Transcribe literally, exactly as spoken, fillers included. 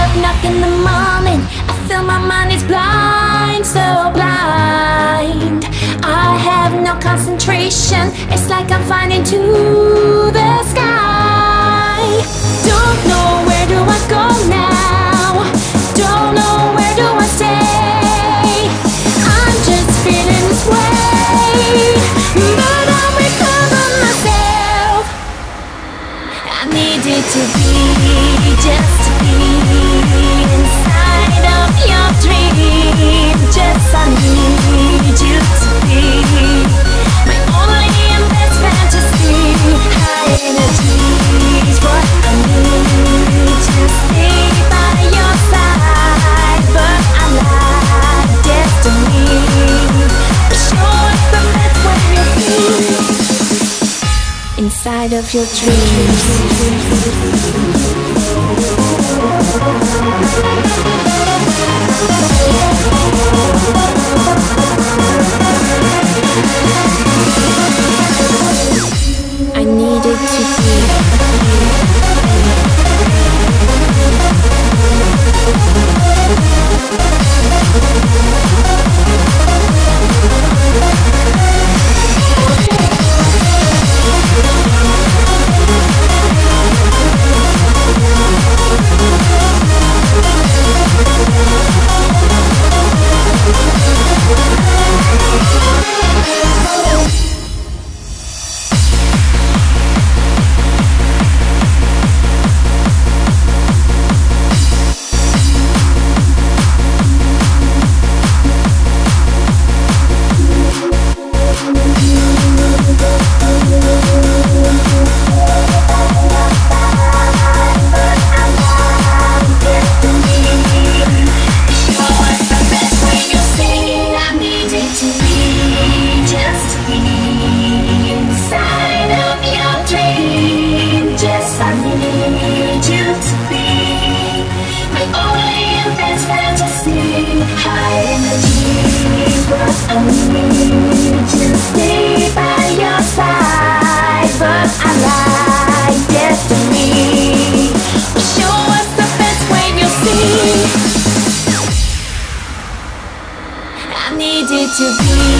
knock in the morning, I feel my mind is blind, so blind. I have no concentration, it's like I'm flying into the sky. Don't know where do I go now, don't know where do I stay. I'm just feeling this way, but I'll recover myself. I needed to be, just to be inside of your dream. Just I need you to be my only and best fantasy. High energy is what I need to stay by your side, but I like destiny. Show us the best when you feel inside of your dreams. I needed to to be